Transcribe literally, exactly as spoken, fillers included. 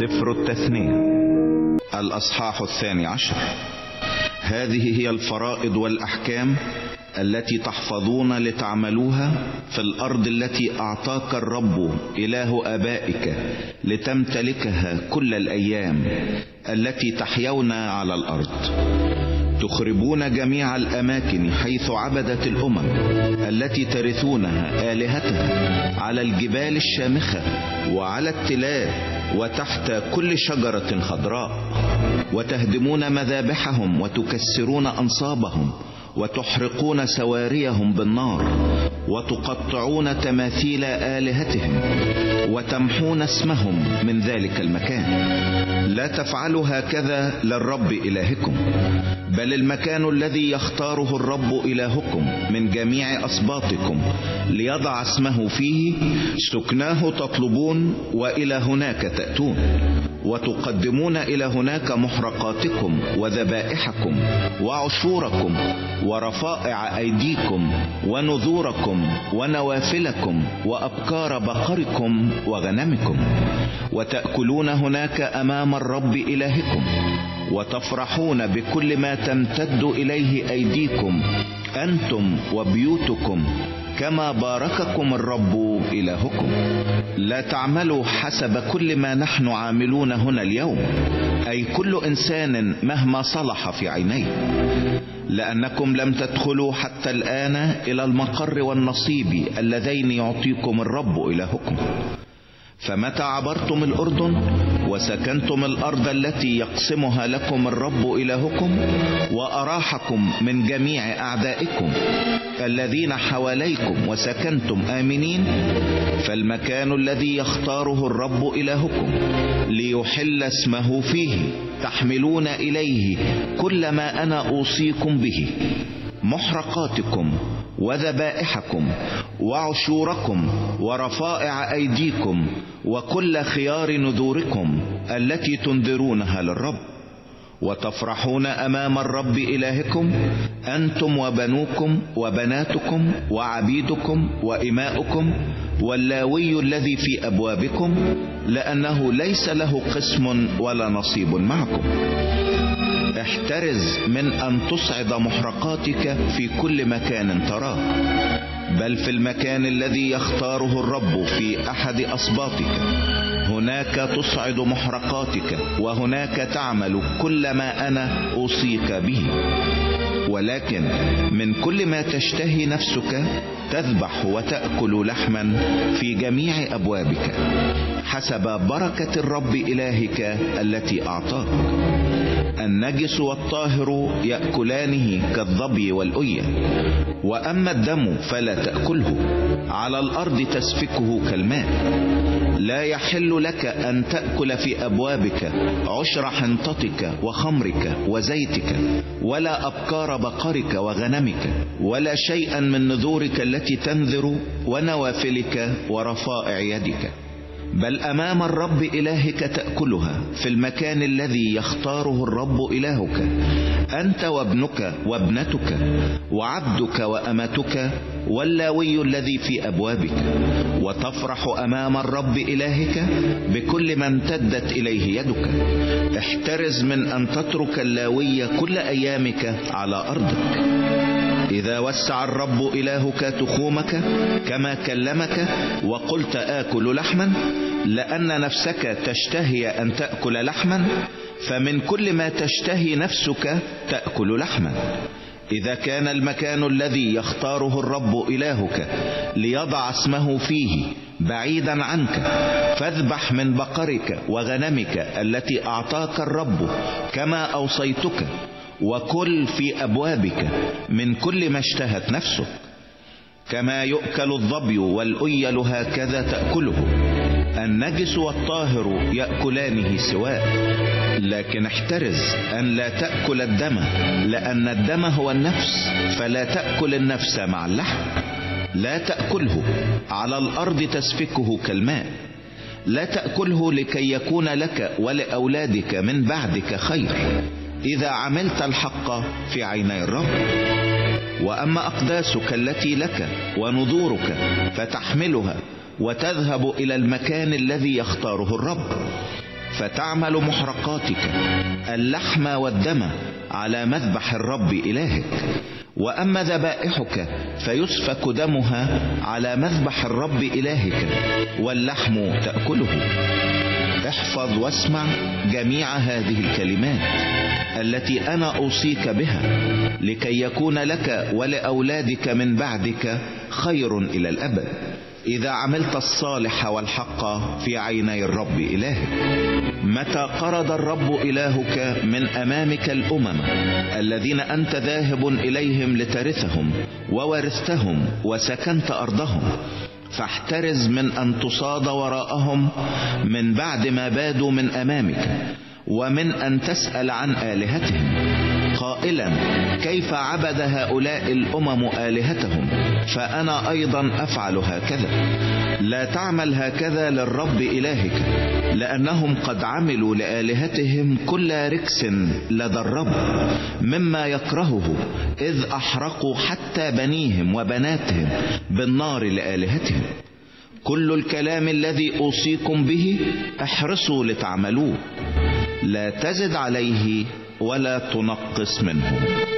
سفر التثنية الأصحاح الثاني عشر. هذه هي الفرائض والأحكام التي تحفظون لتعملوها في الأرض التي أعطاك الرب إله آبائك لتمتلكها كل الأيام التي تحيون على الأرض. تخربون جميع الأماكن حيث عبدت الأمم التي ترثونها آلهتها على الجبال الشامخة وعلى التلال وتحت كل شجرة خضراء، وتهدمون مذابحهم وتكسرون أنصابهم وتحرقون سواريهم بالنار وتقطعون تماثيل آلهتهم وتمحون اسمهم من ذلك المكان. لا تفعلوا هكذا للرب إلهكم، بل المكان الذي يختاره الرب إلهكم من جميع أسباطكم ليضع اسمه فيه سكناه تطلبون وإلى هناك تأتون، وتقدمون إلى هناك محرقاتكم وذبائحكم وعشوركم ورفائع أيديكم ونذوركم ونوافلكم وأبكار بقركم وغنمكم، وتأكلون هناك أمام الرب إلهكم، وتفرحون بكل ما تمتد إليه أيديكم أنتم وبيوتكم كما بارككم الرب إلهكم. لا تعملوا حسب كل ما نحن عاملون هنا اليوم، أي كل إنسان مهما صلح في عينيه، لأنكم لم تدخلوا حتى الآن إلى المقر والنصيب اللذين يعطيكم الرب إلهكم. فمتى عبرتم الأردن وسكنتم الأرض التي يقسمها لكم الرب إلهكم وأراحكم من جميع أعدائكم الذين حواليكم وسكنتم آمنين، فالمكان الذي يختاره الرب إلهكم ليحل اسمه فيه تحملون إليه كل ما أنا أوصيكم به، محرقاتكم وذبائحكم وعشوركم ورفائع أيديكم وكل خيار نذوركم التي تنذرونها للرب. وتفرحون أمام الرب إلهكم أنتم وبنوكم وبناتكم وعبيدكم وإماؤكم واللاوي الذي في أبوابكم، لأنه ليس له قسم ولا نصيب معكم. احترز من أن تصعد محرقاتك في كل مكان تراه، بل في المكان الذي يختاره الرب في أحد أسباطك هناك تصعد محرقاتك، وهناك تعمل كل ما أنا أوصيك به. ولكن من كل ما تشتهي نفسك تذبح وتأكل لحما في جميع أبوابك حسب بركة الرب إلهك التي أعطاك. النجس والطاهر يأكلانه كالظبي والأية، وأما الدم فلا تأكله، على الأرض تسفكه كالماء. لا يحل لك أن تأكل في أبوابك عشر حنطتك وخمرك وزيتك ولا أبكار بقرك وغنمك ولا شيئا من نذورك التي تنذر ونوافلك ورفائع يدك، بل أمام الرب إلهك تأكلها في المكان الذي يختاره الرب إلهك أنت وابنك وابنتك وعبدك وأمتك واللاوي الذي في أبوابك. وتفرح أمام الرب إلهك بكل ما امتدت إليه يدك. احترز من أن تترك اللاوي كل أيامك على أرضك. إذا وسع الرب إلهك تخومك كما كلمك وقلت آكل لحما، لأن نفسك تشتهي أن تأكل لحما، فمن كل ما تشتهي نفسك تأكل لحما. إذا كان المكان الذي يختاره الرب إلهك ليضع اسمه فيه بعيدا عنك، فاذبح من بقرك وغنمك التي أعطاك الرب كما أوصيتك، وكل في أبوابك من كل ما اشتهت نفسك. كما يؤكل الظبي والأيل هكذا تأكله. النجس والطاهر يأكلانه سواء، لكن احترز أن لا تأكل الدم، لأن الدم هو النفس، فلا تأكل النفس مع اللحم. لا تأكله، على الأرض تسفكه كالماء. لا تأكله لكي يكون لك ولأولادك من بعدك خير إذا عملت الحق في عيني الرب. وأما أقداسك التي لك ونذورك فتحملها وتذهب إلى المكان الذي يختاره الرب. فتعمل محرقاتك اللحم والدم على مذبح الرب إلهك، وأما ذبائحك فيسفك دمها على مذبح الرب إلهك، واللحم تأكله. احفظ واسمع جميع هذه الكلمات التي أنا أوصيك بها، لكي يكون لك ولأولادك من بعدك خير إلى الأبد، إذا عملت الصالح والحق في عيني الرب إلهك. متى قرض الرب إلهك من أمامك الأمم الذين أنت ذاهب إليهم لترثهم، وورثتهم وسكنت أرضهم، فاحترز من أن تصاد وراءهم من بعد ما بادوا من أمامك، ومن أن تسأل عن آلهتهم قائلا كيف عبد هؤلاء الأمم آلهتهم، فأنا أيضا أفعل هكذا. لا تعمل هكذا للرب إلهك، لأنهم قد عملوا لآلهتهم كل ركس لدى الرب مما يكرهه، إذ أحرقوا حتى بنيهم وبناتهم بالنار لآلهتهم. كل الكلام الذي أوصيكم به احرصوا لتعملوه، لا تزد عليه ولا تنقص منه.